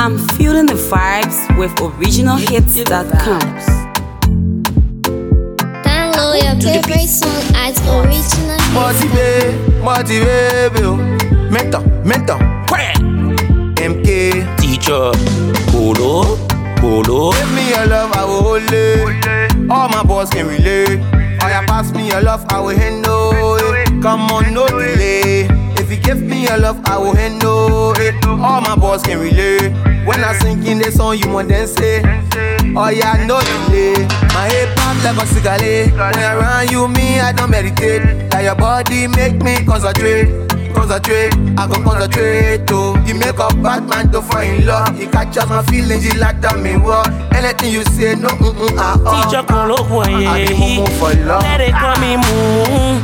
I'm feeling the vibes with originalhits.com. Download your favorite song at Original Hits. Motivate, mentor, MK, teacher, Polo. Give me your love, I will hold it. All my boys can relate. Oh, yeah, pass me your love, I will handle it. Come on, no delay. If you give me your love, I will handle it. All my boys can relate. When I sing in the song, you want them say, oh yeah, no delay. My hip hop like a cigarette. When I around you, me, I don't meditate. Like your body make me concentrate. I go concentrate too. You make a bad man to fall in love. You capture my feelings, you like that me what. Anything you say, no, Teacher Kolo I be mumu for love. Let it call me moon.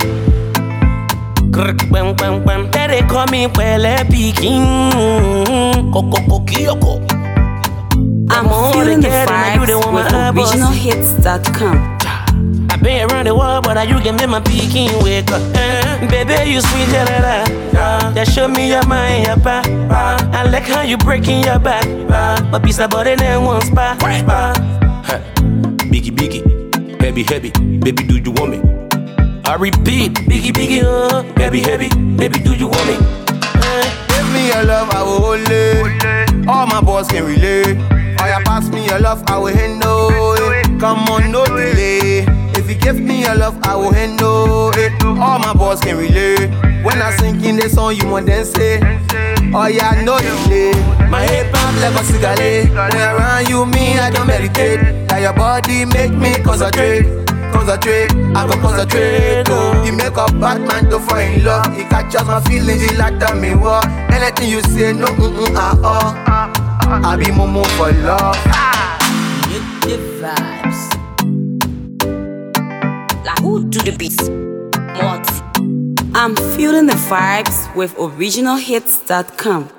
Let it call me Pele Peking. Koko. I'm feeling the vibes with originalhits.com. I've been around the world, but you can make my Peking wake up. Baby, you sweet, that show me your mind, your back. I like how you breaking your back. But piece of body in one spot. Biggie, heavy, baby, do you want me? I repeat, biggie, heavy, baby, do you want me? Give me your love, I will hold it. All my boys can relate. Oh, yeah, pass me your love, I will handle it. Come on, no delay. If you give me your love, I will handle it. All my boys can relate. When I sing in the song, you want them say, oh yeah, no delay. My hip hop like a cigarette. When around you, me, I don't meditate. Like your body make me concentrate. I go concentrate too. You make a bad man to fall in love. You capture my feelings, you like that me what. Anything you say, no, I be mumu for love. Get the vibes. Like who do the beats? What? I'm feeling the vibes with originalhits.com.